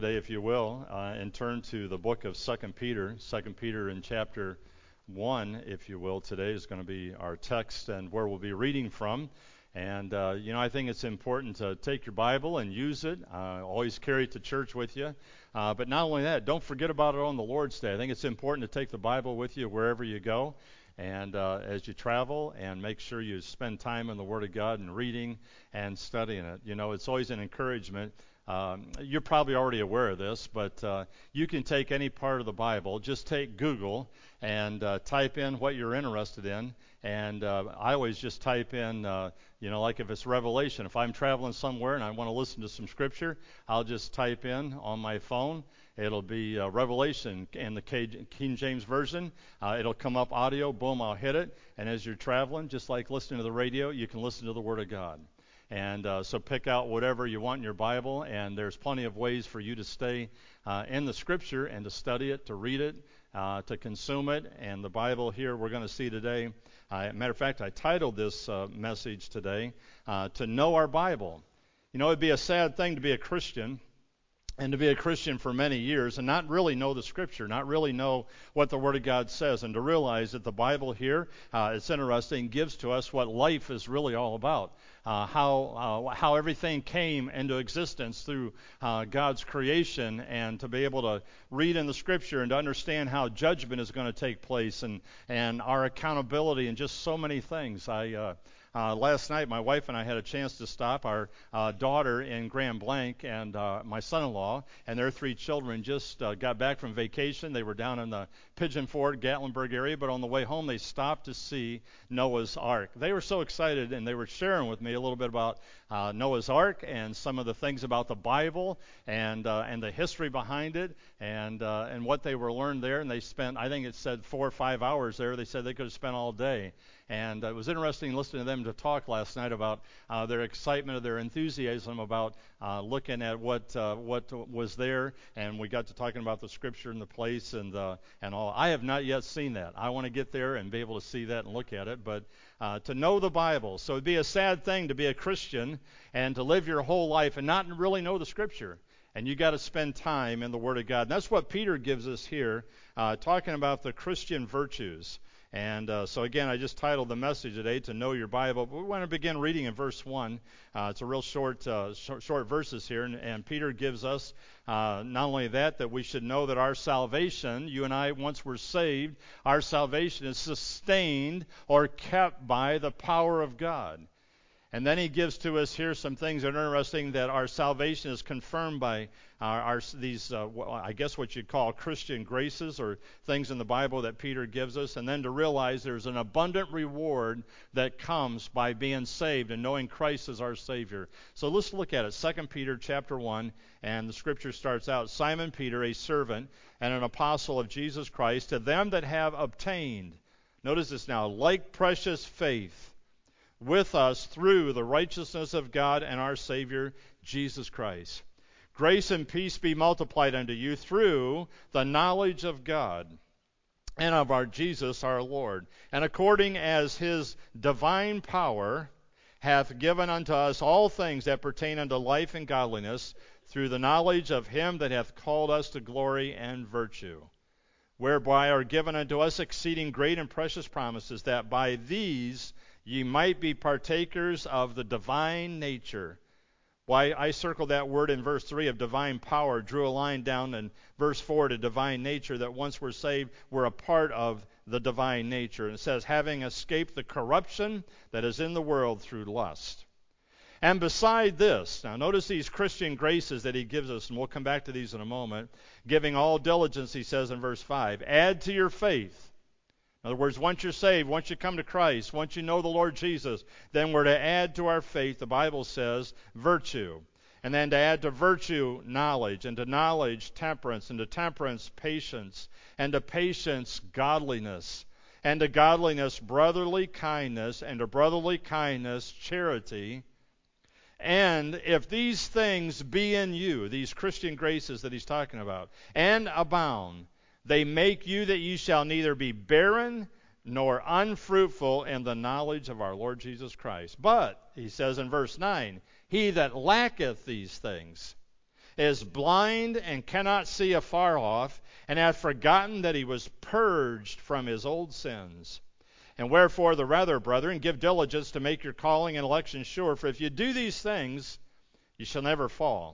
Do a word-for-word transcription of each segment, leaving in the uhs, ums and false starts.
Today, if you will, uh, and turn to the book of Second Peter. Second Peter in chapter one, if you will. Today is going to be our text and where we'll be reading from. And, uh, you know, I think it's important to take your Bible and use it. Uh, always carry it to church with you. Uh, but not only that, don't forget about it on the Lord's Day. I think it's important to take the Bible with you wherever you go. And uh, as you travel, and make sure you spend time in the Word of God and reading and studying it. You know, it's always an encouragement. Um, you're probably already aware of this, but uh, you can take any part of the Bible, just take Google and uh, type in what you're interested in. And uh, I always just type in, uh, you know, like if it's Revelation. If I'm traveling somewhere and I want to listen to some Scripture, I'll just type in on my phone. It'll be uh, Revelation in the King James Version. Uh, it'll come up audio. Boom, I'll hit it. And as you're traveling, just like listening to the radio, you can listen to the Word of God. And uh, so pick out whatever you want in your Bible, and there's plenty of ways for you to stay uh, in the Scripture and to study it, to read it, uh, to consume it. And the Bible here we're going to see today, uh, matter of fact, I titled this uh, message today, uh, To Know Our Bible. You know, it'd be a sad thing to be a Christian and to be a Christian for many years and not really know the Scripture, not really know what the Word of God says, and to realize that the Bible here, uh, it's interesting, gives to us what life is really all about. Uh, how uh, how everything came into existence through uh, God's creation, and to be able to read in the Scripture and to understand how judgment is going to take place, and, and our accountability, and just so many things. I uh, uh, last night, my wife and I had a chance to stop our uh, daughter in Grand Blanc and uh, my son-in-law and their three children just uh, got back from vacation. They were down in the Pigeon Forge, Gatlinburg area, but on the way home they stopped to see Noah's Ark. They were so excited, and they were sharing with me a little bit about uh, Noah's Ark and some of the things about the Bible and uh, and the history behind it, and uh, and what they were learned there. And they spent, I think it said four or five hours there. They said they could have spent all day. And it was interesting listening to them to talk last night about uh, their excitement, their enthusiasm about uh, looking at what uh, what was there. And we got to talking about the Scripture and the place and uh, and all. I have not yet seen that. I want to get there and be able to see that and look at it. But uh, to know the Bible. So it'd be a sad thing to be a Christian and to live your whole life and not really know the Scripture. And you got to spend time in the Word of God. And that's what Peter gives us here, uh, talking about the Christian virtues. And uh, so, again, I just titled the message today, To Know Your Bible. But we want to begin reading in verse one. Uh, it's a real short, uh, short, short verses here. And, and Peter gives us uh, not only that, that we should know that our salvation, you and I, once we're saved, our salvation is sustained or kept by the power of God. And then he gives to us here some things that are interesting, that our salvation is confirmed by our, our these, uh, I guess what you'd call Christian graces, or things in the Bible that Peter gives us. And then to realize there's an abundant reward that comes by being saved and knowing Christ as our Savior. So let's look at it. Second Peter chapter one, and the Scripture starts out, Simon Peter, a servant and an apostle of Jesus Christ, to them that have obtained, notice this now, like precious faith, with us through the righteousness of God and our Savior, Jesus Christ. Grace and peace be multiplied unto you through the knowledge of God and of our Jesus our Lord, and according as his divine power hath given unto us all things that pertain unto life and godliness, through the knowledge of him that hath called us to glory and virtue, whereby are given unto us exceeding great and precious promises, that by these ye might be partakers of the divine nature. Why, I circled that word in verse three of divine power, drew a line down in verse four to divine nature, that once we're saved, we're a part of the divine nature. And it says, having escaped the corruption that is in the world through lust. And beside this, now notice these Christian graces that he gives us, and we'll come back to these in a moment. Giving all diligence, he says in verse five, add to your faith. In other words, once you're saved, once you come to Christ, once you know the Lord Jesus, then we're to add to our faith, the Bible says, virtue. And then to add to virtue, knowledge. And to knowledge, temperance. And to temperance, patience. And to patience, godliness. And to godliness, brotherly kindness. And to brotherly kindness, charity. And if these things be in you, these Christian graces that he's talking about, and abound, they make you that ye shall neither be barren nor unfruitful in the knowledge of our Lord Jesus Christ. But, he says in verse nine, he that lacketh these things is blind and cannot see afar off, and hath forgotten that he was purged from his old sins. And wherefore the rather, brethren, give diligence to make your calling and election sure, for if you do these things, you shall never fall.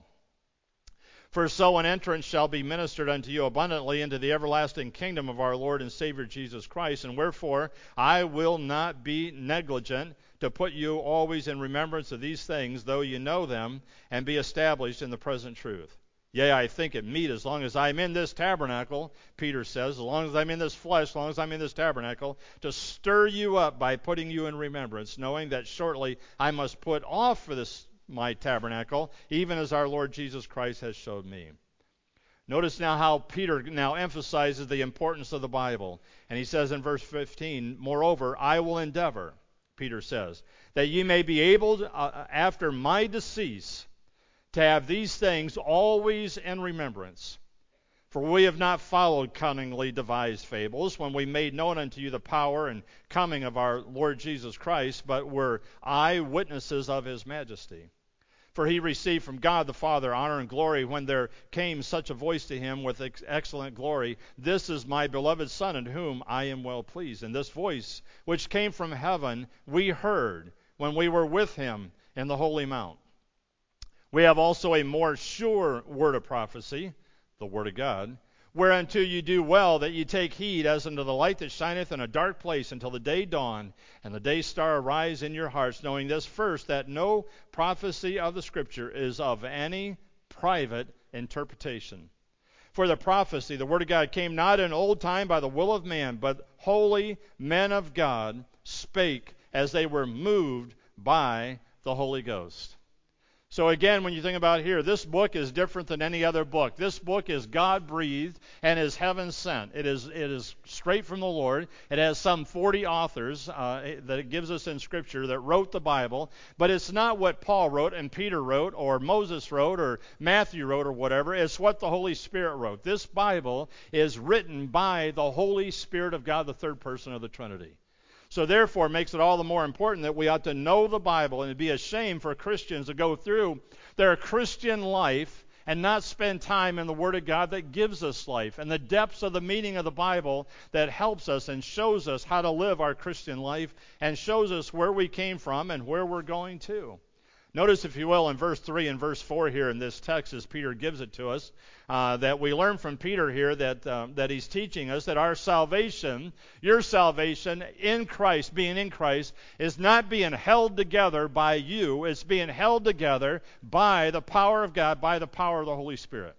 For so an entrance shall be ministered unto you abundantly into the everlasting kingdom of our Lord and Savior Jesus Christ. And wherefore I will not be negligent to put you always in remembrance of these things, though you know them, and be established in the present truth. Yea, I think it meet, as long as I'm in this tabernacle, Peter says, as long as I'm in this flesh, as long as I'm in this tabernacle, to stir you up by putting you in remembrance, knowing that shortly I must put off for this my tabernacle, even as our Lord Jesus Christ has showed me. Notice now how Peter now emphasizes the importance of the Bible. And he says in verse fifteen, moreover, I will endeavor, Peter says, that ye may be able, to, uh, after my decease, to have these things always in remembrance. For we have not followed cunningly devised fables, when we made known unto you the power and coming of our Lord Jesus Christ, but were eyewitnesses of his majesty. For he received from God the Father honor and glory, when there came such a voice to him with ex- excellent glory, This is my beloved Son, in whom I am well pleased. And this voice, which came from heaven, we heard when we were with him in the holy mount. We have also a more sure word of prophecy, the word of God, whereunto you do well that ye take heed, as unto the light that shineth in a dark place, until the day dawn and the day star arise in your hearts, knowing this first, that no prophecy of the Scripture is of any private interpretation. For the prophecy, the word of God, came not in old time by the will of man, but holy men of God spake as they were moved by the Holy Ghost. So again, when you think about here, this book is different than any other book. This book is God-breathed and is heaven-sent. It is it is straight from the Lord. It has some forty authors uh, that it gives us in Scripture that wrote the Bible, but it's not what Paul wrote and Peter wrote or Moses wrote or Matthew wrote or whatever. It's what the Holy Spirit wrote. This Bible is written by the Holy Spirit of God, the third person of the Trinity. So therefore, it makes it all the more important that we ought to know the Bible, and it'd be a shame for Christians to go through their Christian life and not spend time in the Word of God that gives us life, and the depths of the meaning of the Bible that helps us and shows us how to live our Christian life and shows us where we came from and where we're going to. Notice, if you will, in verse three and verse four here in this text, as Peter gives it to us, uh, that we learn from Peter here that uh, that he's teaching us that our salvation, your salvation in Christ, being in Christ, is not being held together by you. It's being held together by the power of God, by the power of the Holy Spirit.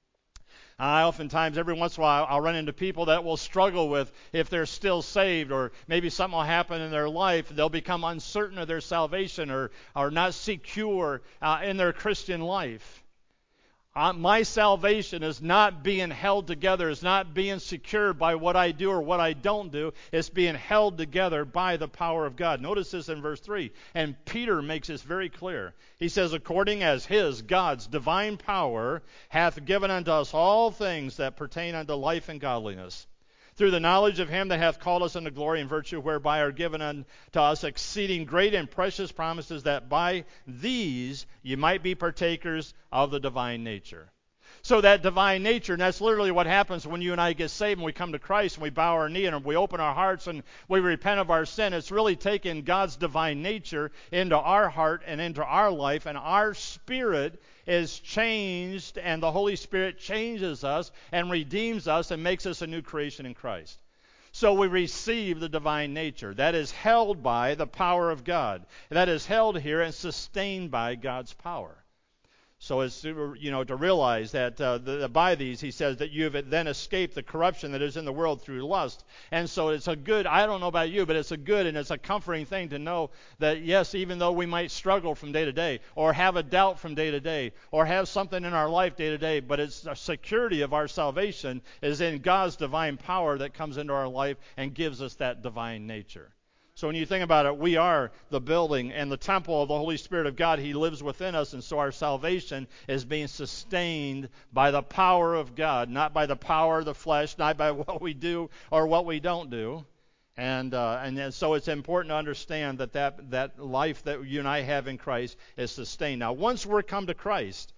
I oftentimes, every once in a while, I'll run into people that will struggle with if they're still saved, or maybe something will happen in their life. They'll become uncertain of their salvation, or, or not secure uh, in their Christian life. Uh, my salvation is not being held together, is not being secured by what I do or what I don't do. It's being held together by the power of God. Notice this in verse three. And Peter makes this very clear. He says, according as his, God's divine power hath given unto us all things that pertain unto life and godliness, through the knowledge of him that hath called us unto glory and virtue, whereby are given unto us exceeding great and precious promises, that by these ye might be partakers of the divine nature. So that divine nature, and that's literally what happens when you and I get saved and we come to Christ and we bow our knee and we open our hearts and we repent of our sin. It's really taking God's divine nature into our heart and into our life, and our spirit is changed, and the Holy Spirit changes us and redeems us and makes us a new creation in Christ. So we receive the divine nature. That is held by the power of God. That is held here and sustained by God's power. So it's, you know, to realize that uh, the, by these, he says that you have then escaped the corruption that is in the world through lust. And so it's a good, I don't know about you, but it's a good and it's a comforting thing to know that, yes, even though we might struggle from day to day, or have a doubt from day to day, or have something in our life day to day, but it's the security of our salvation is in God's divine power that comes into our life and gives us that divine nature. So when you think about it, we are the building and the temple of the Holy Spirit of God. He lives within us, and so our salvation is being sustained by the power of God, not by the power of the flesh, not by what we do or what we don't do. And uh, and so it's important to understand that, that that life that you and I have in Christ is sustained. Now, once we're come to Christ,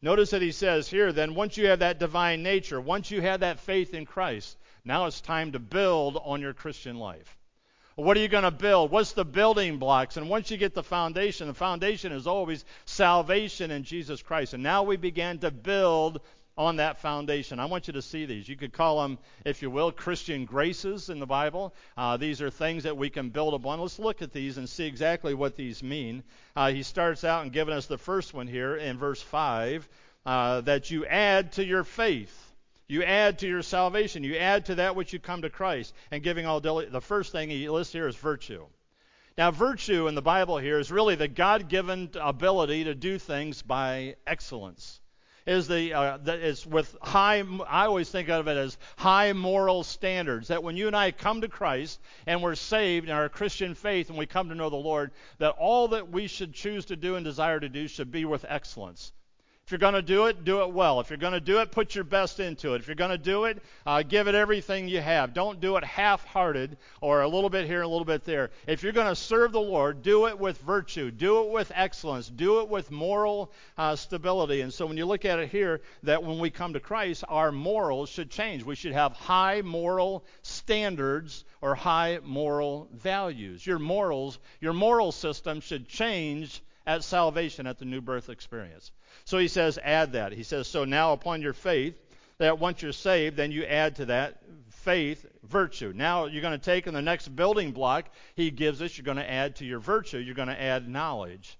Notice that he says here, then once you have that divine nature, once you have that faith in Christ, now it's time to build on your Christian life. What are you going to build? What's the building blocks? And once you get the foundation, the foundation is always salvation in Jesus Christ. And now we began to build on that foundation. I want you to see these. You could call them, if you will, Christian graces in the Bible. Uh, these are things that we can build upon. Let's look at these and see exactly what these mean. Uh, he starts out and giving us the first one here in verse five, uh, that you add to your faith. You add to your salvation. You add to that which you come to Christ. And giving all diligence. The first thing he lists here is virtue. Now, virtue in the Bible here is really the God-given ability to do things by excellence. Is the uh, that is with high. I always think of it as high moral standards. That when you and I come to Christ and we're saved in our Christian faith and we come to know the Lord, that all that we should choose to do and desire to do should be with excellence. If you're going to do it, do it well. If you're going to do it, put your best into it. If you're going to do it, uh, give it everything you have. Don't do it half-hearted or a little bit here and a little bit there. If you're going to serve the Lord, do it with virtue. Do it with excellence. Do it with moral uh, stability. And so when you look at it here, that when we come to Christ, our morals should change. We should have high moral standards or high moral values. Your morals, your moral system should change at salvation, at the new birth experience. So he says, add that. He says, so now upon your faith, that once you're saved, then you add to that faith, virtue. Now you're going to take in the next building block he gives us, you're going to add to your virtue, you're going to add knowledge.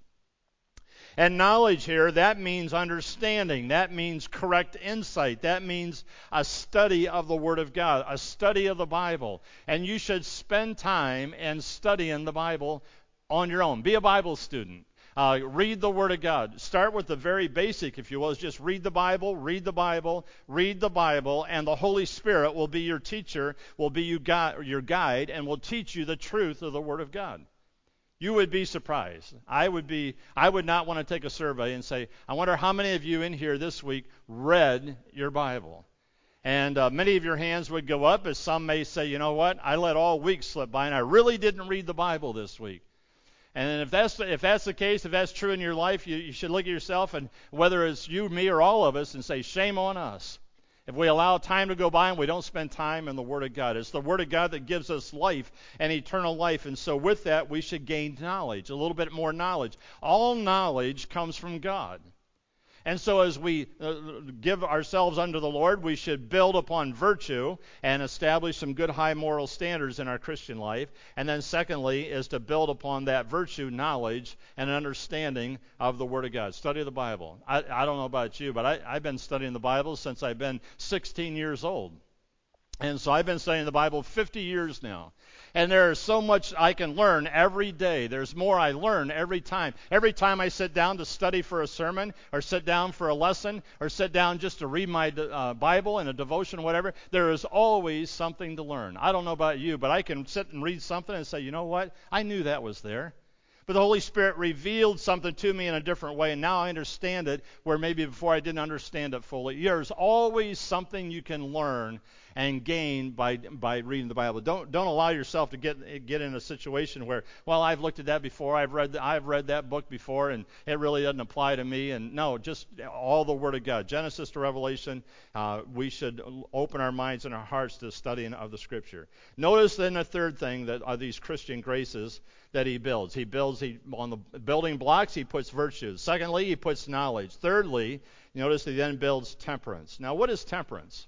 And knowledge here, that means understanding. That means correct insight. That means a study of the Word of God, a study of the Bible. And you should spend time in studying the Bible on your own. Be a Bible student. Uh, read the Word of God. Start with the very basic, if you will, is just read the Bible, read the Bible, read the Bible, and the Holy Spirit will be your teacher, will be you gu- your guide, and will teach you the truth of the Word of God. You would be surprised. I would be. I would not want to take a survey and say, I wonder how many of you in here this week read your Bible. And uh, many of your hands would go up, as some may say, you know what, I let all week slip by, and I really didn't read the Bible this week. And if that's if that's the case, if that's true in your life, you, you should look at yourself, and whether it's you, me, or all of us, and say, shame on us. If we allow time to go by and we don't spend time in the Word of God. It's the Word of God that gives us life and eternal life. And so with that, we should gain knowledge, a little bit more knowledge. All knowledge comes from God. And so as we uh, give ourselves unto the Lord, we should build upon virtue and establish some good high moral standards in our Christian life. And then secondly is to build upon that virtue, knowledge, and understanding of the Word of God. Study the Bible. I, I don't know about you, but I, I've been studying the Bible since I've been sixteen years old. And so I've been studying the Bible fifty years now. And there is so much I can learn every day. There's more I learn every time. Every time I sit down to study for a sermon, or sit down for a lesson, or sit down just to read my uh, Bible in a devotion or whatever, there is always something to learn. I don't know about you, but I can sit and read something and say, you know what? I knew that was there. But the Holy Spirit revealed something to me in a different way, and now I understand it where maybe before I didn't understand it fully. There's always something you can learn and gain by by reading the Bible. Don't don't allow yourself to get get in a situation where, well, I've looked at that before, I've read I've read that book before, and it really doesn't apply to me. And no, just all the Word of God, Genesis to Revelation. Uh, we should open our minds and our hearts to the studying of the Scripture. Notice then the third thing that are these Christian graces that he builds. He builds he on the building blocks. He puts virtues. Secondly, he puts knowledge. Thirdly, notice he then builds temperance. Now, what is temperance?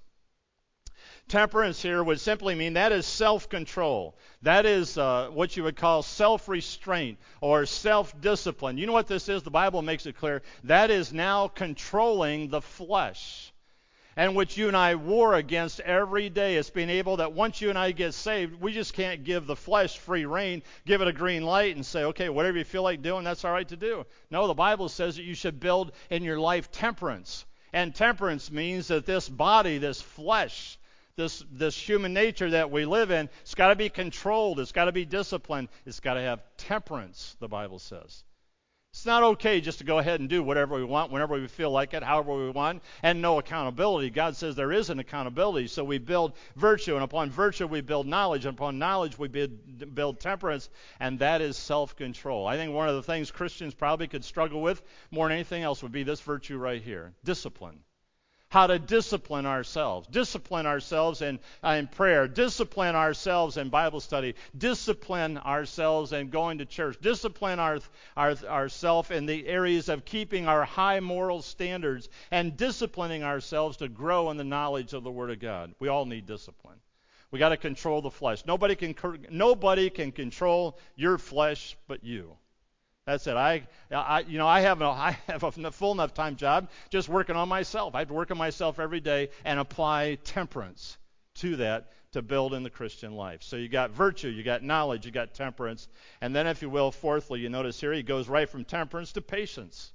Temperance here would simply mean that is self-control. That is uh, what you would call self-restraint or self-discipline. You know what this is? The Bible makes it clear. That is now controlling the flesh, and which you and I war against every day. It's being able that once you and I get saved, we just can't give the flesh free rein, give it a green light, and say, okay, whatever you feel like doing, that's all right to do. No, the Bible says that you should build in your life temperance. And temperance means that this body, this flesh, This this human nature that we live in, it's got to be controlled. It's got to be disciplined. It's got to have temperance, the Bible says. It's not okay just to go ahead and do whatever we want, whenever we feel like it, however we want, and no accountability. God says there is an accountability. So we build virtue, and upon virtue we build knowledge, and upon knowledge we build, build temperance, and that is self-control. I think one of the things Christians probably could struggle with more than anything else would be this virtue right here, discipline. How to discipline ourselves. Discipline ourselves in, uh, in prayer. Discipline ourselves in Bible study. Discipline ourselves in going to church. Discipline our, our, ourselves in the areas of keeping our high moral standards and disciplining ourselves to grow in the knowledge of the Word of God. We all need discipline. We got to control the flesh. Nobody can nobody can control your flesh but you. That's it. I, I, you know, I have, a, I have a full enough time job just working on myself. I have to work on myself every day and apply temperance to that to build in the Christian life. So you got virtue, you got knowledge, you got temperance, and then, if you will, fourthly, you notice here he goes right from temperance to patience.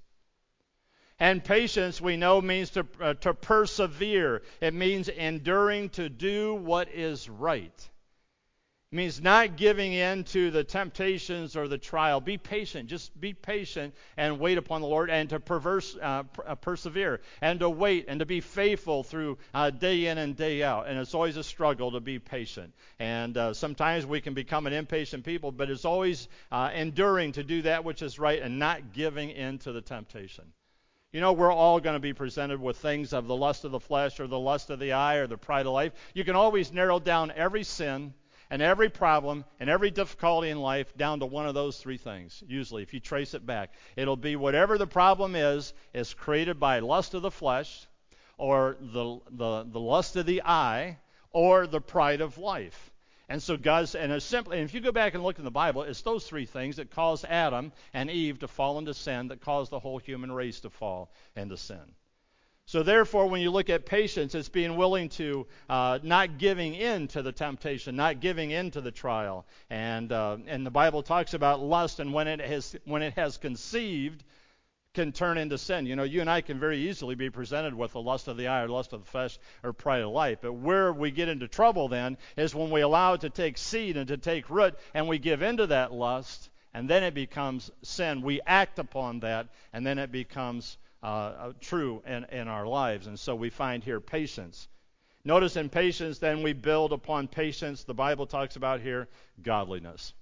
And patience, we know, means to uh, to persevere. It means enduring to do what is right. It means not giving in to the temptations or the trial. Be patient. Just be patient and wait upon the Lord, and to perverse, uh, per- persevere and to wait and to be faithful through uh, day in and day out. And it's always a struggle to be patient. And uh, sometimes we can become an impatient people, but it's always uh, enduring to do that which is right and not giving in to the temptation. You know, we're all going to be presented with things of the lust of the flesh or the lust of the eye or the pride of life. You can always narrow down every sin and every problem and every difficulty in life down to one of those three things. Usually, if you trace it back, it'll be whatever the problem is, is created by lust of the flesh, or the the, the lust of the eye, or the pride of life. And so God's, and it's simply, and if you go back and look in the Bible, it's those three things that caused Adam and Eve to fall into sin, that caused the whole human race to fall into sin. So therefore, when you look at patience, it's being willing to uh, not giving in to the temptation, not giving in to the trial. And uh, and the Bible talks about lust, and when it has when it has conceived, can turn into sin. You know, you and I can very easily be presented with the lust of the eye or lust of the flesh or pride of life. But where we get into trouble then is when we allow it to take seed and to take root, and we give into that lust, and then it becomes sin. We act upon that, and then it becomes Uh, true in, in our lives. And so we find here patience. Notice in patience, then we build upon patience. The Bible talks about here godliness.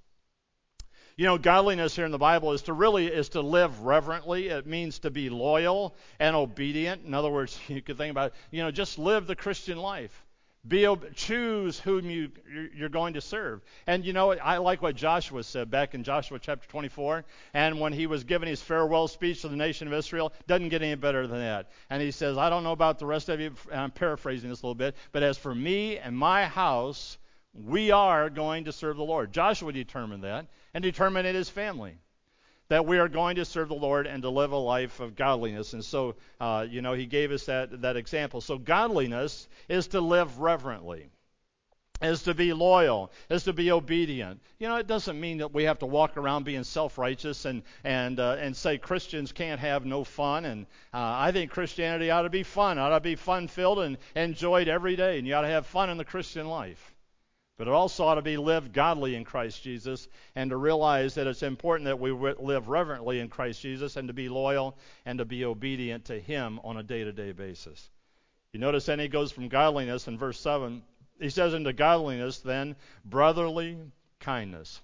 You know, godliness here in the Bible is to really is to live reverently. It means to be loyal and obedient. In other words, you could think about it, you know, just live the Christian life. Be choose whom you you're going to serve. And you know, I like what Joshua said back in Joshua chapter twenty-four. And when he was giving his farewell speech to the nation of Israel, doesn't get any better than that. And he says, I don't know about the rest of you. I'm paraphrasing this a little bit, but as for me and my house, we are going to serve the Lord. Joshua determined that, and determined in his family that we are going to serve the Lord and to live a life of godliness. And so, uh, you know, he gave us that, that example. So godliness is to live reverently, is to be loyal, is to be obedient. You know, it doesn't mean that we have to walk around being self-righteous and and uh, and say Christians can't have no fun. And uh, I think Christianity ought to be fun, ought to be fun-filled and enjoyed every day. And you ought to have fun in the Christian life. But it also ought to be lived godly in Christ Jesus, and to realize that it's important that we re- live reverently in Christ Jesus, and to be loyal and to be obedient to Him on a day-to-day basis. You notice then he goes from godliness in verse seven. He says, into godliness then brotherly kindness.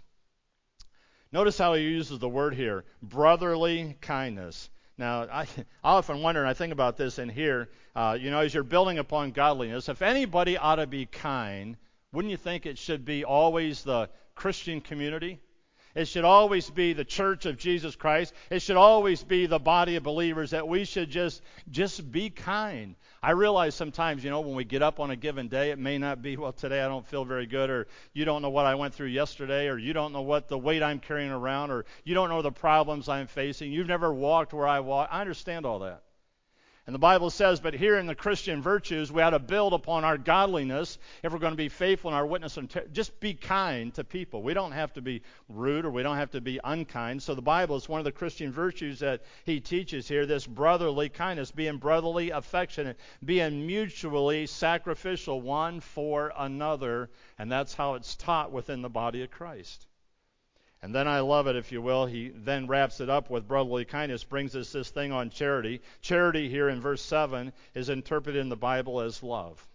Notice how he uses the word here, brotherly kindness. Now, I, I often wonder, and I think about this in here, uh, you know, as you're building upon godliness, if anybody ought to be kind, wouldn't you think it should be always the Christian community? It should always be the church of Jesus Christ. It should always be the body of believers, that we should just just be kind. I realize sometimes, you know, when we get up on a given day, it may not be, well, today I don't feel very good, or you don't know what I went through yesterday, or you don't know what the weight I'm carrying around, or you don't know the problems I'm facing. You've never walked where I walk. I understand all that. And the Bible says, but here in the Christian virtues, we ought to build upon our godliness if we're going to be faithful in our witness. And ter- just be kind to people. We don't have to be rude, or we don't have to be unkind. So the Bible is one of the Christian virtues that he teaches here, this brotherly kindness, being brotherly affectionate, being mutually sacrificial one for another. And that's how it's taught within the body of Christ. And then I love it, if you will. He then wraps it up with brotherly kindness, brings us this thing on charity. Charity here in verse seven is interpreted in the Bible as love.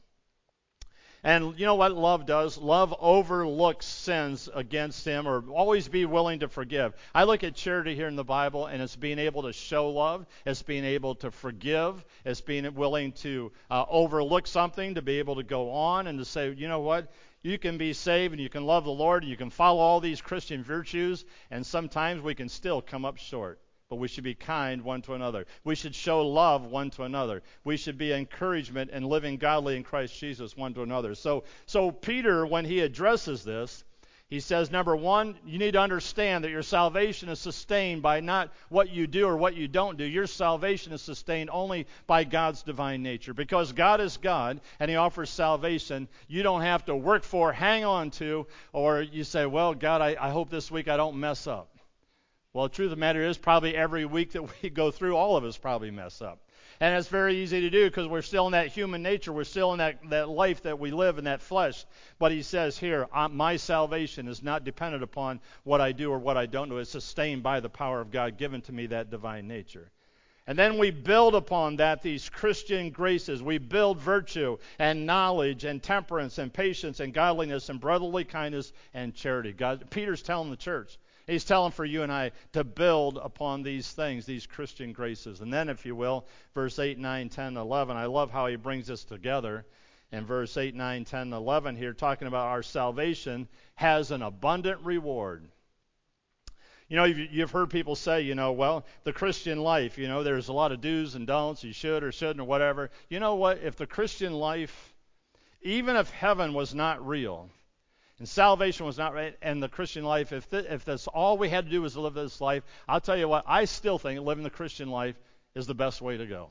And you know what love does? Love overlooks sins against him, or always be willing to forgive. I look at charity here in the Bible, and it's being able to show love. It's being able to forgive. It's being willing to uh, overlook something, to be able to go on and to say, you know what? You can be saved, and you can love the Lord, and you can follow all these Christian virtues, and sometimes we can still come up short. But we should be kind one to another. We should show love one to another. We should be encouragement and living godly in Christ Jesus one to another. So, so Peter, when he addresses this, he says, number one, you need to understand that your salvation is sustained by not what you do or what you don't do. Your salvation is sustained only by God's divine nature. Because God is God, and he offers salvation you don't have to work for, hang on to, or you say, well, God, I, I hope this week I don't mess up. Well, the truth of the matter is, probably every week that we go through, all of us probably mess up. And it's very easy to do because we're still in that human nature. We're still in that, that life that we live in, that flesh. But he says here, my salvation is not dependent upon what I do or what I don't do. It's sustained by the power of God given to me, that divine nature. And then we build upon that these Christian graces. We build virtue and knowledge and temperance and patience and godliness and brotherly kindness and charity. God, Peter's telling the church. He's telling for you and I to build upon these things, these Christian graces. And then, if you will, verse eight, nine, ten, eleven, I love how he brings this together. In verse eight, nine, ten, eleven here, talking about our salvation has an abundant reward. You know, you've, you've heard people say, you know, well, the Christian life, you know, there's a lot of do's and don'ts. You should or shouldn't or whatever. You know what? If the Christian life, even if heaven was not real, and salvation was not right, and the Christian life, if th- if that's all we had to do was live this life, I'll tell you what, I still think living the Christian life is the best way to go.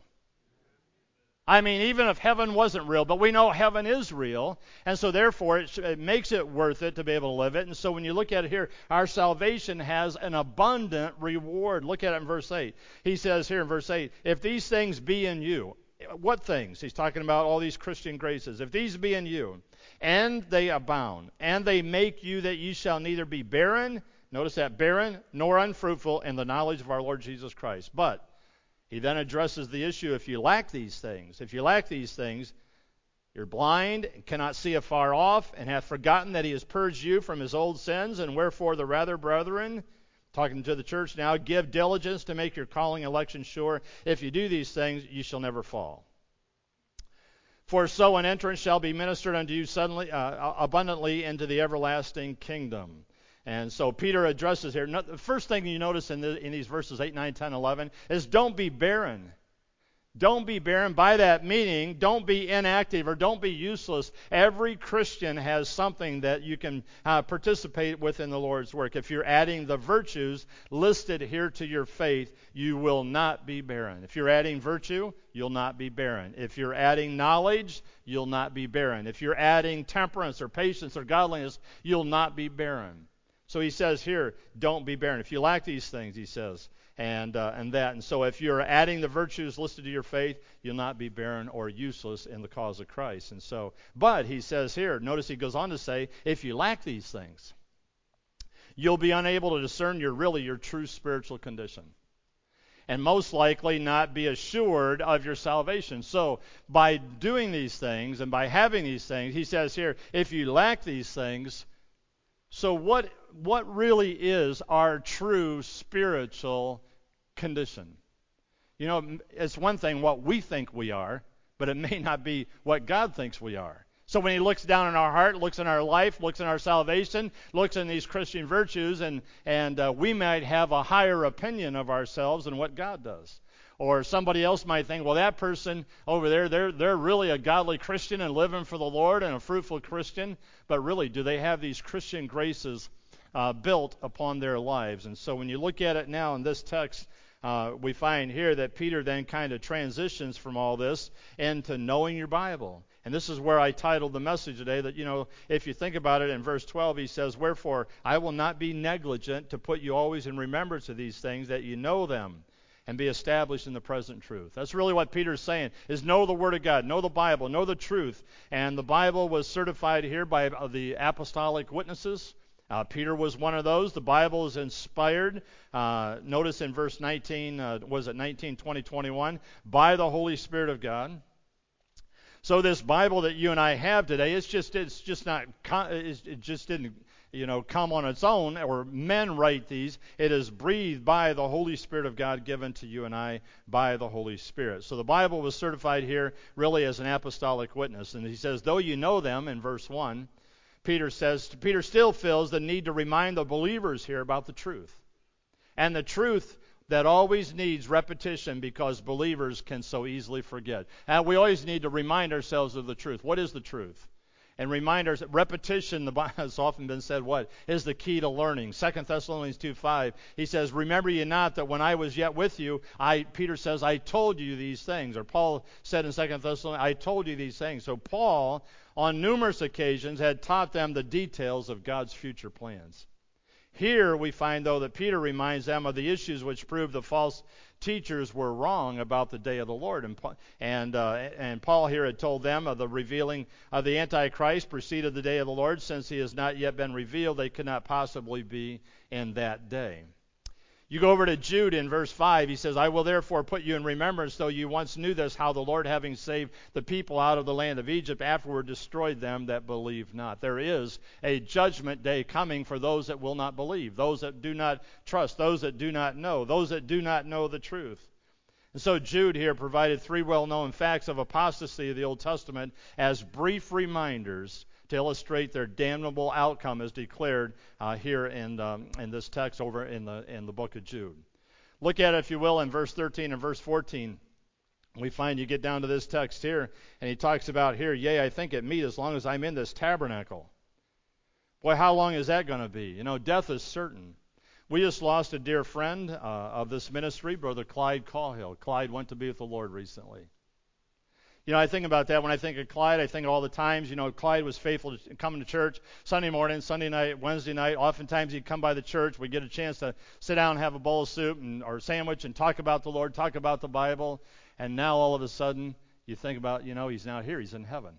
I mean, even if heaven wasn't real, but we know heaven is real, and so therefore it, sh- it makes it worth it to be able to live it. And so when you look at it here, our salvation has an abundant reward. Look at it in verse eight. He says here in verse eight, if these things be in you, what things? He's talking about all these Christian graces. If these be in you, and they abound, and they make you that ye shall neither be barren, notice that, barren, nor unfruitful in the knowledge of our Lord Jesus Christ. But he then addresses the issue, if you lack these things, if you lack these things, you're blind, and cannot see afar off, and have forgotten that he has purged you from his old sins, and wherefore the rather, brethren, talking to the church now, give diligence to make your calling election sure. If you do these things, you shall never fall. For so an entrance shall be ministered unto you suddenly, uh, abundantly into the everlasting kingdom. And so Peter addresses here. The first thing you notice in, the, in these verses eight, nine, ten, eleven is don't be barren. Don't be barren. By that meaning, don't be inactive or don't be useless. Every Christian has something that you can uh, participate with in the Lord's work. If you're adding the virtues listed here to your faith, you will not be barren. If you're adding virtue, you'll not be barren. If you're adding knowledge, you'll not be barren. If you're adding temperance or patience or godliness, you'll not be barren. So he says here, don't be barren. If you lack these things, he says, and uh, and that. And so if you're adding the virtues listed to your faith, you'll not be barren or useless in the cause of Christ. And so, but he says here, notice he goes on to say, if you lack these things, you'll be unable to discern your really your true spiritual condition, and most likely not be assured of your salvation. So by doing these things and by having these things, he says here, if you lack these things, so what what really is our true spiritual condition? You know, it's one thing what we think we are, but it may not be what God thinks we are. So when he looks down in our heart, looks in our life, looks in our salvation, looks in these Christian virtues, and, and uh, we might have a higher opinion of ourselves than what God does. Or somebody else might think, well, that person over there, they're they're really a godly Christian and living for the Lord and a fruitful Christian. But really, do they have these Christian graces uh, built upon their lives? And so when you look at it now in this text, uh, we find here that Peter then kind of transitions from all this into knowing your Bible. And this is where I titled the message today that, you know, if you think about it in verse twelve, he says, wherefore I will not be negligent to put you always in remembrance of these things, that you know them and be established in the present truth. That's really what Peter's saying, is know the Word of God, know the Bible, know the truth. And the Bible was certified here by the apostolic witnesses, Uh, Peter was one of those. The Bible is inspired. Uh, notice in verse nineteen, uh, was it nineteen, twenty, twenty-one? By the Holy Spirit of God. So this Bible that you and I have today, it's just it's just not it just didn't you know come on its own, or men write these. It is breathed by the Holy Spirit of God, given to you and I by the Holy Spirit. So the Bible was certified here really as an apostolic witness. And he says, though you know them, in verse one, Peter says, Peter still feels the need to remind the believers here about the truth. And the truth that always needs repetition, because believers can so easily forget. And we always need to remind ourselves of the truth. What is the truth? And remind ourselves, repetition, the Bible has often been said, what is the key to learning? Second Thessalonians two five, he says, remember ye not that when I was yet with you, I, Peter says, I told you these things. Or Paul said in Second Thessalonians, I told you these things. So Paul, on numerous occasions, had taught them the details of God's future plans. Here we find, though, that Peter reminds them of the issues which prove the false teachers were wrong about the day of the Lord. And, and, uh, and Paul here had told them of the revealing of the Antichrist preceded the day of the Lord. Since he has not yet been revealed, they could not possibly be in that day. You go over to Jude in verse five. He says, I will therefore put you in remembrance, though you once knew this, how the Lord, having saved the people out of the land of Egypt, afterward destroyed them that believe not. There is a judgment day coming for those that will not believe, those that do not trust, those that do not know, those that do not know the truth. And so Jude here provided three well-known facts of apostasy of the Old Testament as brief reminders to illustrate their damnable outcome as declared uh, here in, um, in this text over in the in the book of Jude. Look at it, if you will, in verse thirteen and verse fourteen. We find you get down to this text here, and he talks about here, yea, I think it meet as long as I'm in this tabernacle. Boy, how long is that going to be? You know, death is certain. We just lost a dear friend uh, of this ministry, Brother Clyde Cahill. Clyde went to be with the Lord recently. You know, I think about that when I think of Clyde. I think of all the times, you know, Clyde was faithful to coming to church Sunday morning, Sunday night, Wednesday night. Oftentimes he'd come by the church. We'd get a chance to sit down and have a bowl of soup and, or a sandwich and talk about the Lord, talk about the Bible. And now all of a sudden you think about, you know, he's not here. He's in heaven.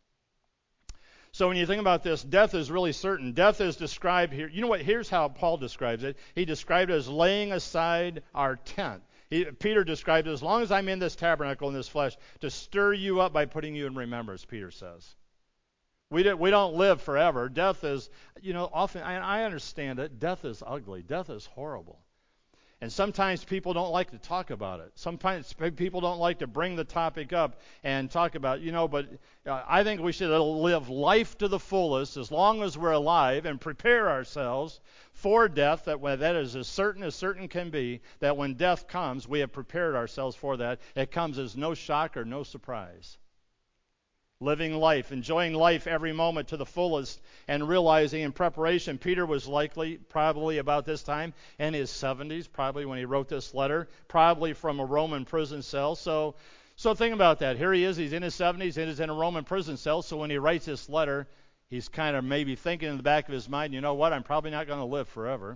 So when you think about this, death is really certain. Death is described here. You know what? Here's how Paul describes it. He described it as laying aside our tent. He, Peter described it, as long as I'm in this tabernacle in this flesh, to stir you up by putting you in remembrance, Peter says. We don't, we don't live forever. Death is, you know, often, I, I understand it, death is ugly. Death is horrible. And sometimes people don't like to talk about it. Sometimes people don't like to bring the topic up and talk about, you know, but uh, I think we should live life to the fullest as long as we're alive and prepare ourselves for death, that when that is as certain as certain can be, that when death comes, we have prepared ourselves for that. It comes as no shock or no surprise. Living life, enjoying life every moment to the fullest, and realizing in preparation. Peter was likely, probably about this time, in his seventies, probably when he wrote this letter, probably from a Roman prison cell. So, so think about that. Here he is, he's in his seventies, and he's in a Roman prison cell. So when he writes this letter, he's kind of maybe thinking in the back of his mind, you know what, I'm probably not going to live forever.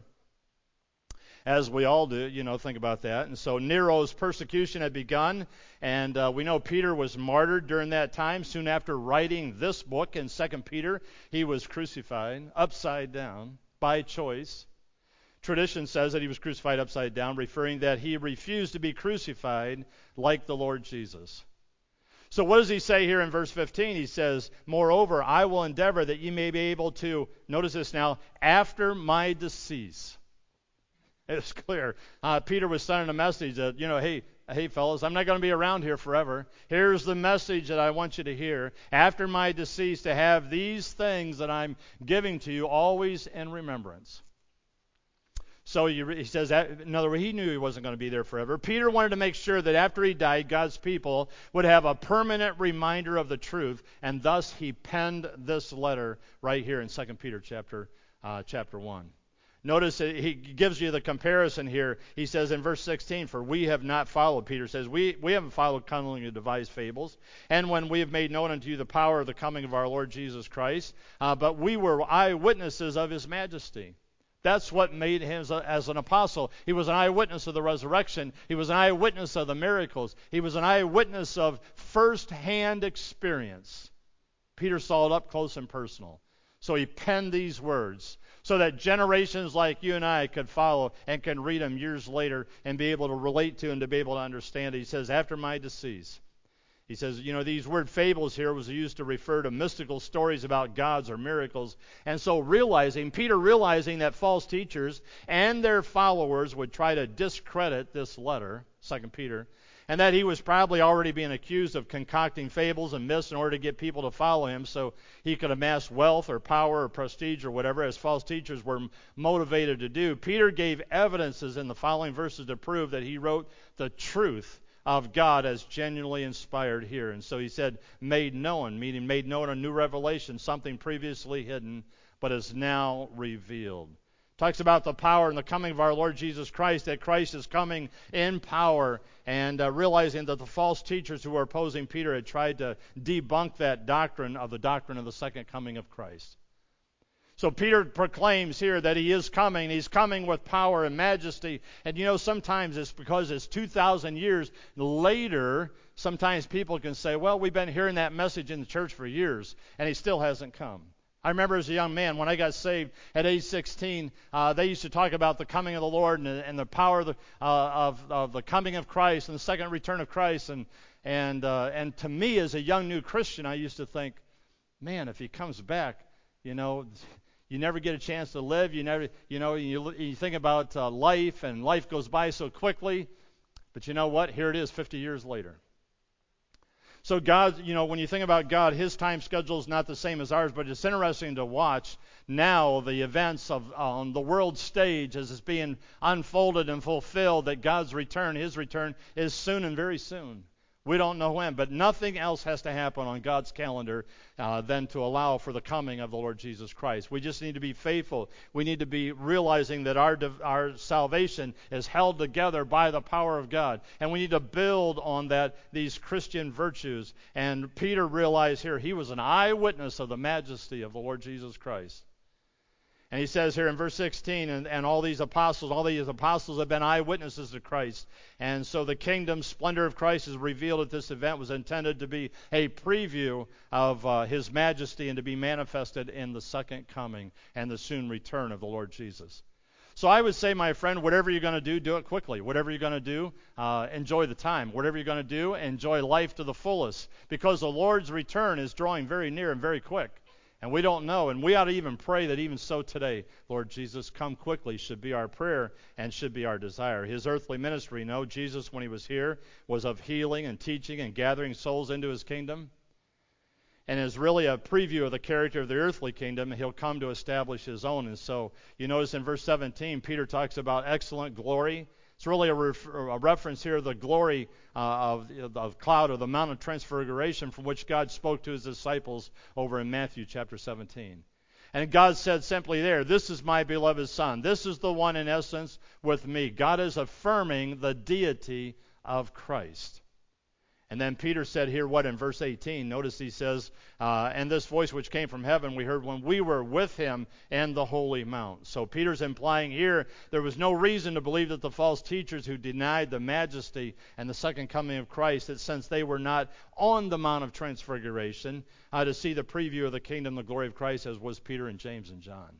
As we all do, you know, think about that. And so Nero's persecution had begun, and uh, we know Peter was martyred during that time. Soon after writing this book in Second Peter, he was crucified upside down by choice. Tradition says that he was crucified upside down, referring that he refused to be crucified like the Lord Jesus. So what does he say here in verse fifteen? He says, moreover, I will endeavor that ye may be able to, notice this now, after my decease. It's clear. Uh, Peter was sending a message that, you know, hey, hey, fellas, I'm not going to be around here forever. Here's the message that I want you to hear. After my decease, to have these things that I'm giving to you always in remembrance. So he, he says that, in other words, he knew he wasn't going to be there forever. Peter wanted to make sure that after he died, God's people would have a permanent reminder of the truth, and thus he penned this letter right here in Second Peter chapter uh, chapter one. Notice he gives you the comparison here. He says in verse sixteen, for we have not followed, Peter says, we, we haven't followed cunningly devised fables, and when we have made known unto you the power of the coming of our Lord Jesus Christ, uh, but we were eyewitnesses of his majesty. That's what made him as, a, as an apostle. He was an eyewitness of the resurrection. He was an eyewitness of the miracles. He was an eyewitness of first-hand experience. Peter saw it up close and personal. So he penned these words so that generations like you and I could follow and can read them years later and be able to relate to and to be able to understand it. He says, after my decease, he says, you know, these word fables here was used to refer to mystical stories about gods or miracles. And so realizing, Peter realizing that false teachers and their followers would try to discredit this letter, Second Peter, and that he was probably already being accused of concocting fables and myths in order to get people to follow him so he could amass wealth or power or prestige or whatever, as false teachers were motivated to do. Peter gave evidences in the following verses to prove that he wrote the truth of God as genuinely inspired here. And so he said, made known, meaning made known a new revelation, something previously hidden, but is now revealed. Talks about the power and the coming of our Lord Jesus Christ, that Christ is coming in power, and uh, realizing that the false teachers who were opposing Peter had tried to debunk that doctrine of the doctrine of the second coming of Christ. So Peter proclaims here that he is coming. He's coming with power and majesty. And you know, sometimes it's because it's two thousand years later, sometimes people can say, well, we've been hearing that message in the church for years, and he still hasn't come. I remember as a young man, when I got saved at age sixteen, uh, they used to talk about the coming of the Lord and, and the power of the, uh, of, of the coming of Christ and the second return of Christ. And and uh, and to me, as a young new Christian, I used to think, man, if he comes back, you know, you never get a chance to live. You never, you know, you, you think about uh, life, and life goes by so quickly. But you know what? Here it is, fifty years later. So God, you know, when you think about God, his time schedule is not the same as ours, but it's interesting to watch now the events of on the world stage as it's being unfolded and fulfilled, that God's return, his return, is soon and very soon. We don't know when, but nothing else has to happen on God's calendar uh, than to allow for the coming of the Lord Jesus Christ. We just need to be faithful. We need to be realizing that our our salvation is held together by the power of God, and we need to build on that these Christian virtues. And Peter realized here he was an eyewitness of the majesty of the Lord Jesus Christ. And he says here in verse sixteen, and, and all these apostles, all these apostles have been eyewitnesses to Christ. And so the kingdom splendor of Christ is revealed at this event was intended to be a preview of uh, his majesty and to be manifested in the second coming and the soon return of the Lord Jesus. So I would say, my friend, whatever you're going to do, do it quickly. Whatever you're going to do, uh, enjoy the time. Whatever you're going to do, enjoy life to the fullest, because the Lord's return is drawing very near and very quick. And we don't know, and we ought to even pray that even so today, Lord Jesus, come quickly, should be our prayer and should be our desire. His earthly ministry, no, Jesus, when he was here, was of healing and teaching and gathering souls into his kingdom. And is really a preview of the character of the earthly kingdom. He'll come to establish his own. And so you notice in verse seventeen, Peter talks about excellent glory. It's really a, ref- a reference here to the glory uh, of the cloud of the Mount of Transfiguration, from which God spoke to his disciples over in Matthew chapter seventeen. And God said simply there, this is my beloved Son. This is the one in essence with me. God is affirming the deity of Christ. And then Peter said here what in verse eighteen? Notice he says, uh, and this voice which came from heaven we heard when we were with him in the holy mount. So Peter's implying here there was no reason to believe that the false teachers who denied the majesty and the second coming of Christ, that since they were not on the Mount of Transfiguration uh, to see the preview of the kingdom, the glory of Christ, as was Peter and James and John.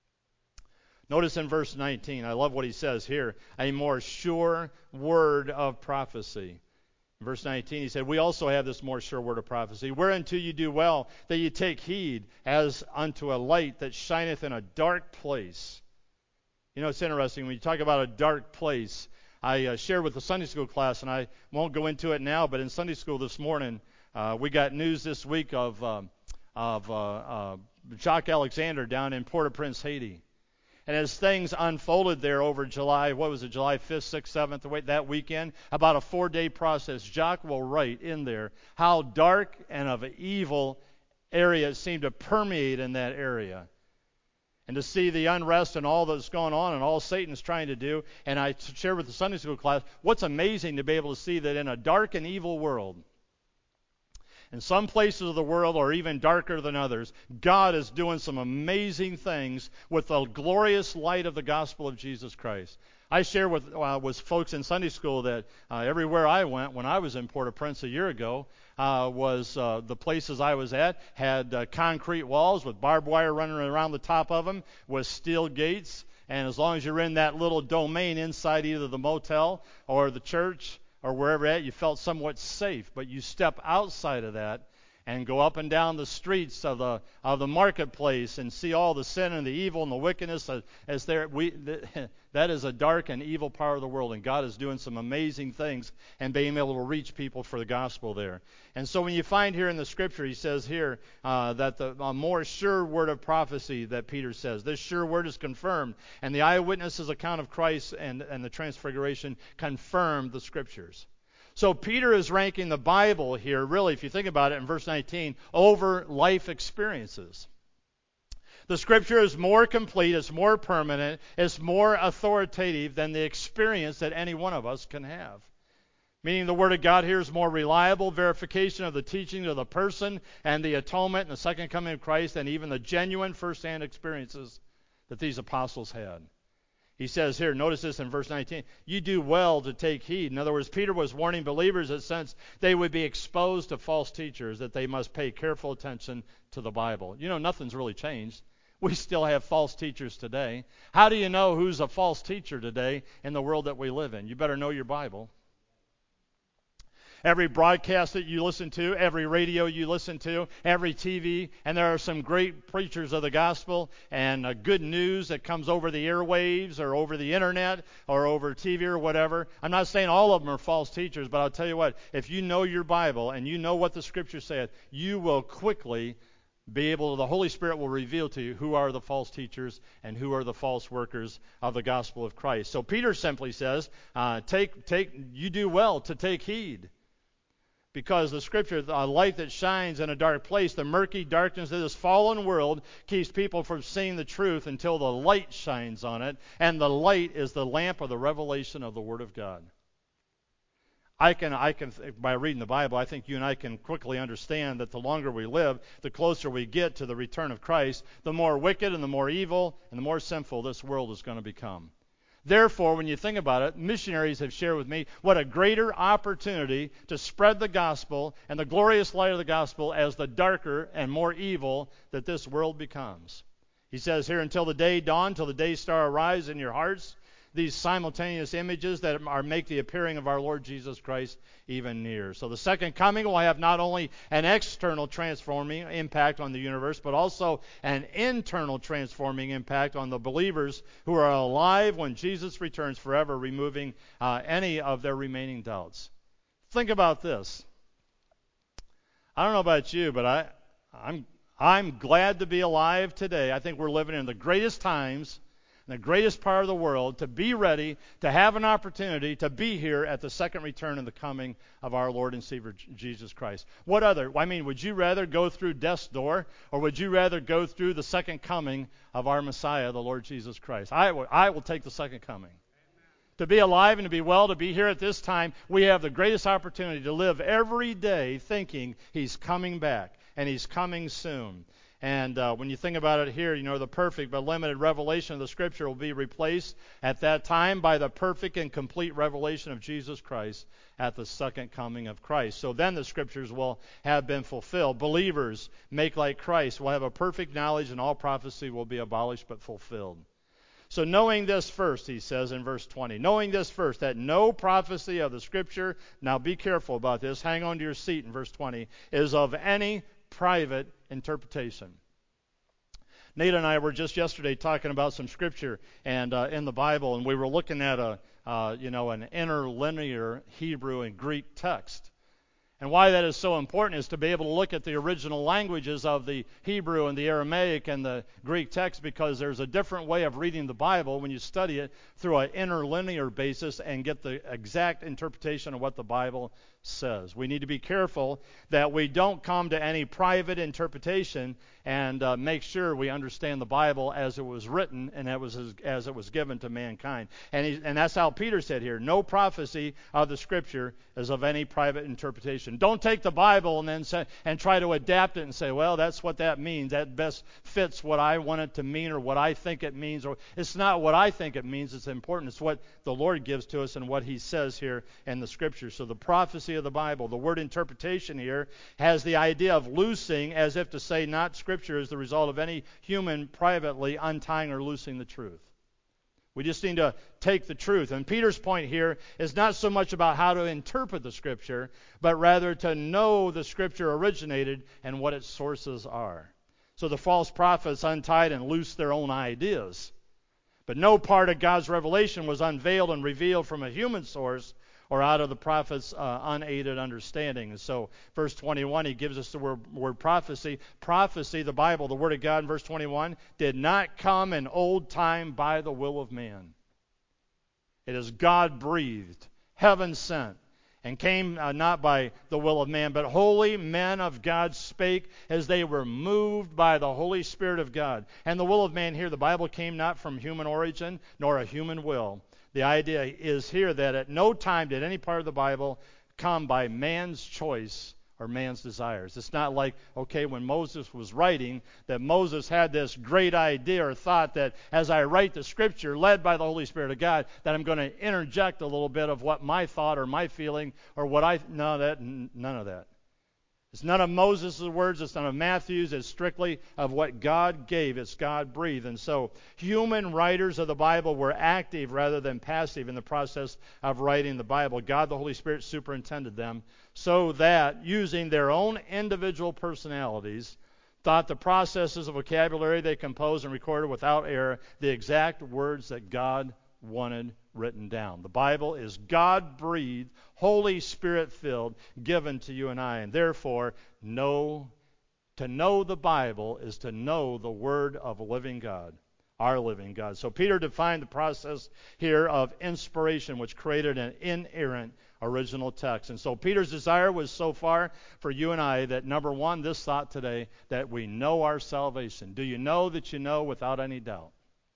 Notice in verse nineteen, I love what he says here, a more sure word of prophecy. Verse nineteen, he said, we also have this more sure word of prophecy, whereunto you do well that you take heed as unto a light that shineth in a dark place. You know, it's interesting, when you talk about a dark place, I uh, shared with the Sunday school class, and I won't go into it now, but in Sunday school this morning, uh, we got news this week of, um, of uh, uh, Jacques Alexander down in Port-au-Prince, Haiti. And as things unfolded there over July, what was it, July fifth, sixth, seventh, that weekend, about a four-day process, Jacques will write in there how dark and of an evil area seemed to permeate in that area. And to see the unrest and all that's going on and all Satan's trying to do. And I shared with the Sunday school class, what's amazing to be able to see that in a dark and evil world, in some places of the world are even darker than others, God is doing some amazing things with the glorious light of the gospel of Jesus Christ. I share with uh, with folks in Sunday school that uh, everywhere I went when I was in Port-au-Prince a year ago uh, was uh, the places I was at had uh, concrete walls with barbed wire running around the top of them, with steel gates. And as long as you're in that little domain inside either the motel or the church or wherever at, you felt somewhat safe. But you step outside of that and go up and down the streets of the of the marketplace and see all the sin and the evil and the wickedness as, as there we th- that is a dark and evil part of the world, and God is doing some amazing things and being able to reach people for the gospel there. And so when you find here in the scripture, he says here uh, that the a more sure word of prophecy that Peter says, this sure word is confirmed, and the eyewitnesses' account of Christ and, and the transfiguration confirmed the scriptures. So Peter is ranking the Bible here, really, if you think about it, in verse nineteen, over life experiences. The Scripture is more complete, it's more permanent, it's more authoritative than the experience that any one of us can have. Meaning the Word of God here is more reliable verification of the teaching of the person and the atonement and the second coming of Christ and even the genuine first-hand experiences that these apostles had. He says here, notice this in verse nineteen, you do well to take heed. In other words, Peter was warning believers that since they would be exposed to false teachers, that they must pay careful attention to the Bible. You know, nothing's really changed. We still have false teachers today. How do you know who's a false teacher today in the world that we live in? You better know your Bible. Every broadcast that you listen to, every radio you listen to, every T V, and there are some great preachers of the gospel and uh, good news that comes over the airwaves or over the internet or over T V or whatever. I'm not saying all of them are false teachers, but I'll tell you what, if you know your Bible and you know what the Scripture said, you will quickly be able, the Holy Spirit will reveal to you who are the false teachers and who are the false workers of the gospel of Christ. So Peter simply says, uh, take, take, you do well to take heed. Because the Scripture, a light that shines in a dark place, the murky darkness of this fallen world keeps people from seeing the truth until the light shines on it. And the light is the lamp of the revelation of the Word of God. I can, I can, by reading the Bible, I think you and I can quickly understand that the longer we live, the closer we get to the return of Christ, the more wicked and the more evil and the more sinful this world is going to become. Therefore, when you think about it, missionaries have shared with me what a greater opportunity to spread the gospel and the glorious light of the gospel as the darker and more evil that this world becomes. He says here, until the day dawn, till the day star arise in your hearts, these simultaneous images that are make the appearing of our Lord Jesus Christ even near. So the second coming will have not only an external transforming impact on the universe, but also an internal transforming impact on the believers who are alive when Jesus returns forever, removing uh, any of their remaining doubts. Think about this. I don't know about you, but I, I'm I'm glad to be alive today. I think we're living in the greatest times, in the greatest part of the world, to be ready, to have an opportunity to be here at the second return and the coming of our Lord and Savior Jesus Christ. What other? I mean, would you rather go through death's door, or would you rather go through the second coming of our Messiah, the Lord Jesus Christ? I will, I will take the second coming. Amen. To be alive and to be well, to be here at this time, we have the greatest opportunity to live every day thinking He's coming back, and He's coming soon. And uh, when you think about it here, you know, the perfect but limited revelation of the Scripture will be replaced at that time by the perfect and complete revelation of Jesus Christ at the second coming of Christ. So then the Scriptures will have been fulfilled. Believers, make like Christ, will have a perfect knowledge, and all prophecy will be abolished but fulfilled. So knowing this first, he says in verse twenty, knowing this first, that no prophecy of the Scripture, now be careful about this, hang on to your seat in verse twenty, is of any private interpretation. Nate and I were just yesterday talking about some scripture and uh, in the Bible, and we were looking at a uh, you know an interlinear Hebrew and Greek text. And why that is so important is to be able to look at the original languages of the Hebrew and the Aramaic and the Greek text, because there's a different way of reading the Bible when you study it through an interlinear basis and get the exact interpretation of what the Bible says. We need to be careful that we don't come to any private interpretation and uh, make sure we understand the Bible as it was written and as, was, as it was given to mankind. And, he, and that's how Peter said here, no prophecy of the Scripture is of any private interpretation. interpretation. Don't take the Bible and then say, and try to adapt it and say, well, that's what that means. That best fits what I want it to mean or what I think it means. Or it's not what I think it means. It's important. It's what the Lord gives to us and what he says here in the Scriptures. So the prophecy of the Bible, the word interpretation here, has the idea of loosing, as if to say not Scripture is the result of any human privately untying or loosing the truth. We just need to take the truth. And Peter's point here is not so much about how to interpret the Scripture, but rather to know the Scripture originated and what its sources are. So the false prophets untied and loosed their own ideas. But no part of God's revelation was unveiled and revealed from a human source or out of the prophet's uh, unaided understanding. And so verse twenty-one, he gives us the word, word prophecy. Prophecy, the Bible, the Word of God in verse twenty-one, did not come in old time by the will of man. It is God-breathed, heaven-sent, and came uh, not by the will of man, but holy men of God spake as they were moved by the Holy Spirit of God. And the will of man here, the Bible came not from human origin, nor a human will. The idea is here that at no time did any part of the Bible come by man's choice or man's desires. It's not like, okay, when Moses was writing, that Moses had this great idea or thought that as I write the Scripture, led by the Holy Spirit of God, that I'm going to interject a little bit of what my thought or my feeling or what I... No, that, none of that. It's none of Moses' words. It's none of Matthew's. It's strictly of what God gave. It's God-breathed. And so human writers of the Bible were active rather than passive in the process of writing the Bible. God, the Holy Spirit, superintended them so that, using their own individual personalities, thought the processes of vocabulary they composed and recorded without error the exact words that God wanted written down. The Bible is God-breathed, Holy Spirit-filled, given to you and I. And therefore, know, to know the Bible is to know the Word of a living God, our living God. So Peter defined the process here of inspiration, which created an inerrant original text. And so Peter's desire was so far for you and I that, number one, this thought today, that we know our salvation. Do you know that you know without any doubt?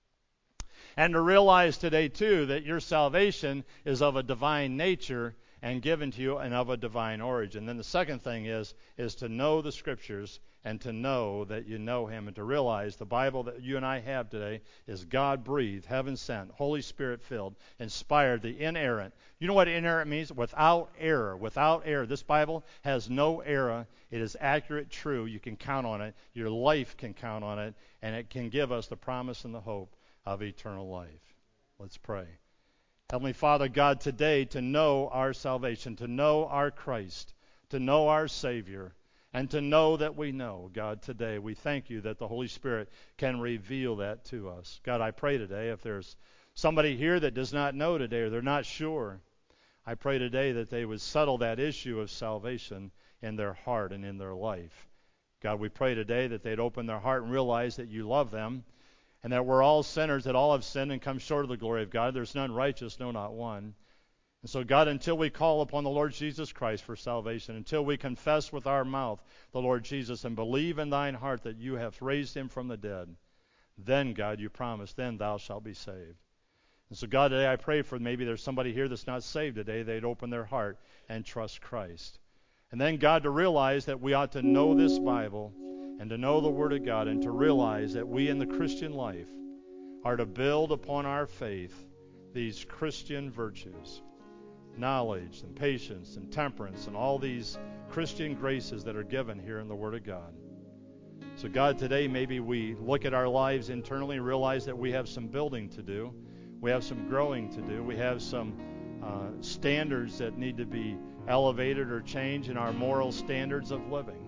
And to realize today, too, that your salvation is of a divine nature and given to you and of a divine origin. Then the second thing is, is to know the Scriptures and to know that you know Him and to realize the Bible that you and I have today is God-breathed, heaven-sent, Holy Spirit-filled, inspired, the inerrant. You know what inerrant means? Without error. Without error. This Bible has no error. It is accurate, true. You can count on it. Your life can count on it. And it can give us the promise and the hope of eternal life. Let's pray. Heavenly Father, God, today to know our salvation, to know our Christ, to know our Savior, and to know that we know, God, today we thank you that the Holy Spirit can reveal that to us. God, I pray today if there's somebody here that does not know today or they're not sure, I pray today that they would settle that issue of salvation in their heart and in their life. God, we pray today that they'd open their heart and realize that you love them, and that we're all sinners, that all have sinned and come short of the glory of God. There's none righteous, no, not one. And so, God, until we call upon the Lord Jesus Christ for salvation, until we confess with our mouth the Lord Jesus and believe in thine heart that you have raised him from the dead, then, God, you promise, then thou shalt be saved. And so, God, today I pray for maybe there's somebody here that's not saved today. They'd open their heart and trust Christ. And then, God, to realize that we ought to know this Bible and to know the Word of God, and to realize that we in the Christian life are to build upon our faith these Christian virtues, knowledge and patience and temperance and all these Christian graces that are given here in the Word of God. So God, today maybe we look at our lives internally and realize that we have some building to do. We have some growing to do. We have some uh, standards that need to be elevated or changed in our moral standards of living.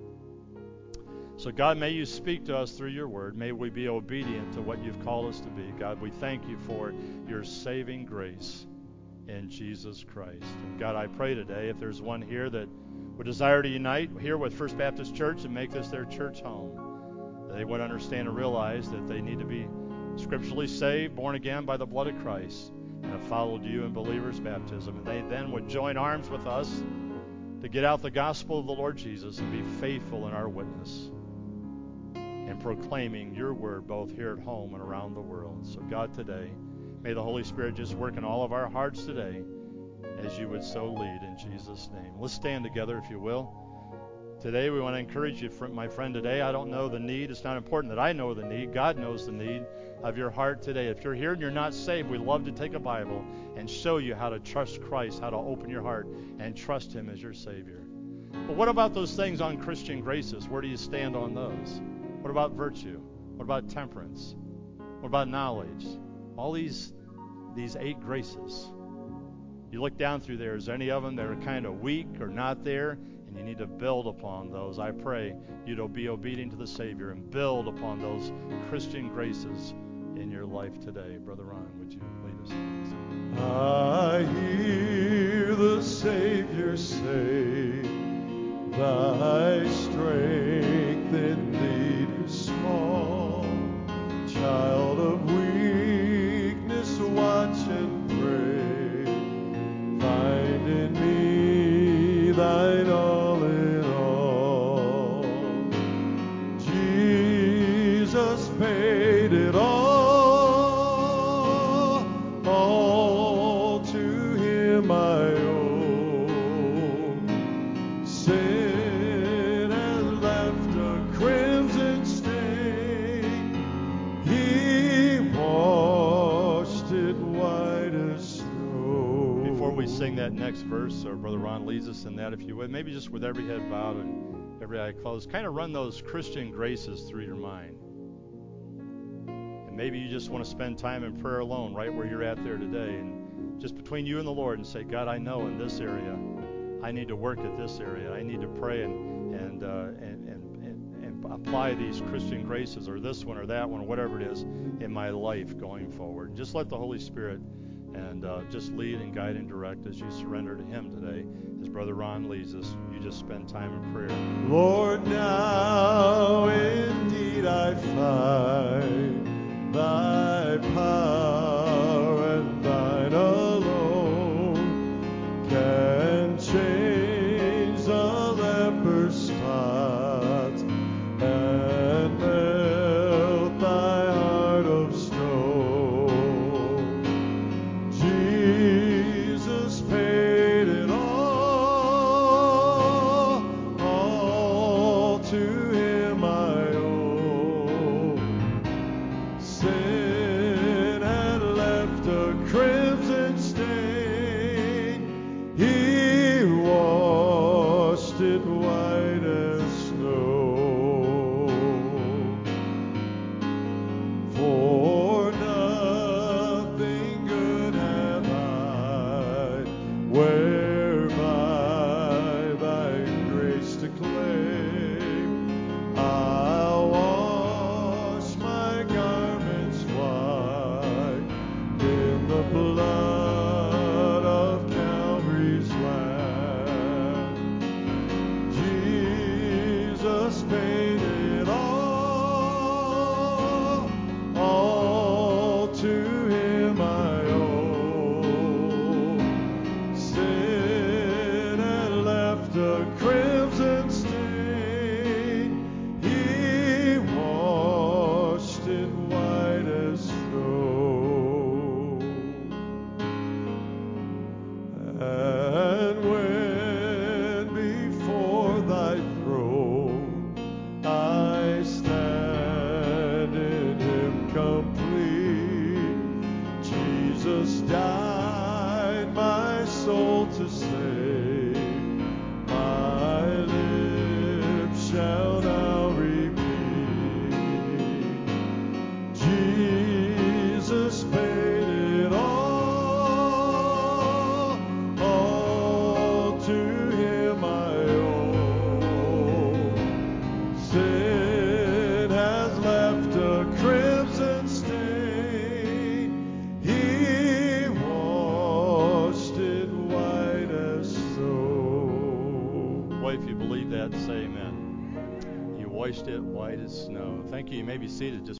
So God, may you speak to us through your word. May we be obedient to what you've called us to be. God, we thank you for your saving grace in Jesus Christ. And God, I pray today if there's one here that would desire to unite here with First Baptist Church and make this their church home, that they would understand and realize that they need to be scripturally saved, born again by the blood of Christ, and have followed you in believers' baptism. And they then would join arms with us to get out the gospel of the Lord Jesus and be faithful in our witness and proclaiming your word both here at home and around the world. So God, today, may the Holy Spirit just work in all of our hearts today as you would so lead in Jesus' name. Let's stand together if you will. Today we want to encourage you, my friend, today. I don't know the need. It's not important that I know the need. God knows the need of your heart today. If you're here and you're not saved, we'd love to take a Bible and show you how to trust Christ, how to open your heart and trust Him as your Savior. But what about those things on Christian graces? Where do you stand on those? What about virtue? What about temperance? What about knowledge? All these these eight graces. You look down through there, is any of them that are kind of weak or not there? And you need to build upon those. I pray you'd be obedient to the Savior and build upon those Christian graces in your life today. Brother Ron, would you lead us? I hear the Savior say, thy strength indeed is small. Child of weakness, watch and pray. Find in me thine all in all. Jesus paid it all. All to Him I owe. Sin has left a crimson stain. He washed it white as snow. Before we sing that next verse, or Brother Ron leads us in that, if you would, maybe just with every head bowed and every eye closed, kind of run those Christian graces through your mind. And maybe you just want to spend time in prayer alone right where you're at there today, and just between you and the Lord, and say, God, I know in this area I need to work at this area. I need to pray and and uh, and, and, and and apply these Christian graces, or this one or that one, or whatever it is, in my life going forward. Just let the Holy Spirit and uh, just lead and guide and direct as you surrender to Him today. As Brother Ron leads us, you just spend time in prayer. Lord, now indeed I find thy power and thine alone can change the leper's spots and melt thy heart of stone. Jesus paid it all. All to Him I owe. Sin had left a crimson stain. He washed it white as snow. For nothing good have I, whereby thy grace to claim. I'll wash my garments white in the blood of Calvary's Lamb. Jesus paid it all. All to Him I owe. Sin had left a crimson stain. He washed it white as snow. And when before thy throne I stand in Him complete, Jesus died my soul to save. My lips shall now repeat, Jesus paid it all. All to Him I owe. Sin has left a crimson stain. He washed it white as snow. Boy, if you believe that, say amen. You washed it white as snow. Thank you. You may be seated. Just